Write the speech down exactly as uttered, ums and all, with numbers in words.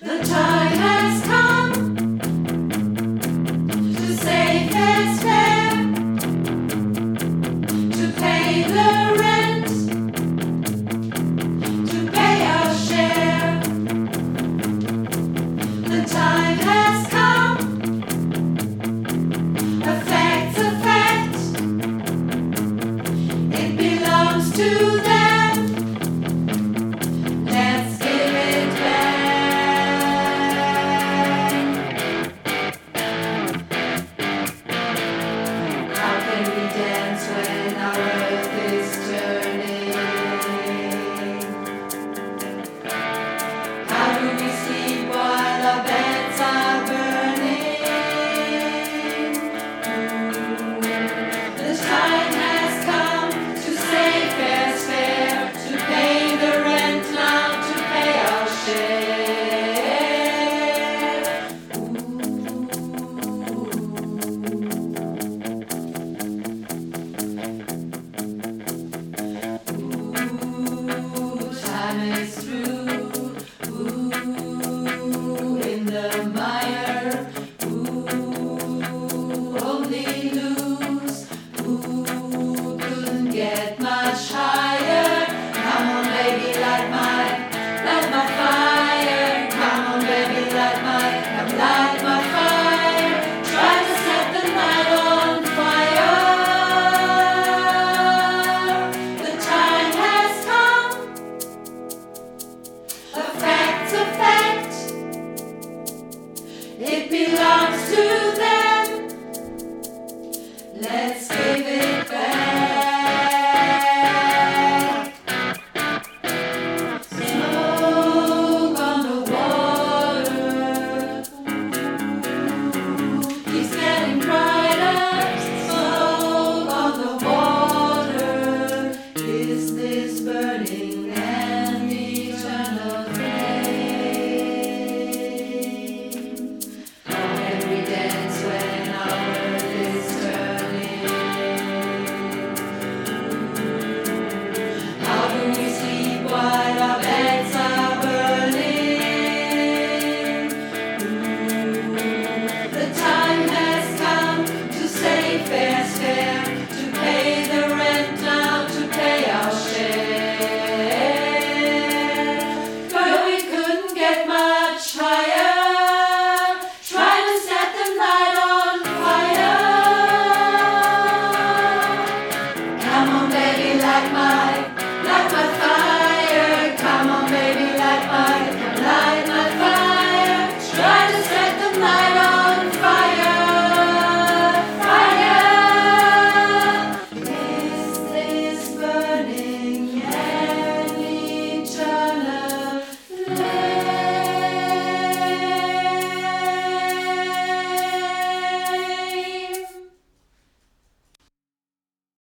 The time has come to say fair's fair, to pay the rent, to pay our share. The time has come, a fact's a fact, it belongs to them. Let's give it back. How can we dance when our earth is turning? How do we sleep while our beds are burning? The time has come to say fair's fair, to pay the rent now, to pay our share. Ooh, time is through. Ooh, in the mire. Ooh, only lose. Ooh, couldn't get much higher. Come on, baby, light my, light my fire. Come on, baby, light my, come light my fire. Try to set the night on fire. The time has come, a fact's a fact, it belongs to them. Let's give it back. Smoke on the water keeps getting brighter. Smoke on the water. Is this burning end?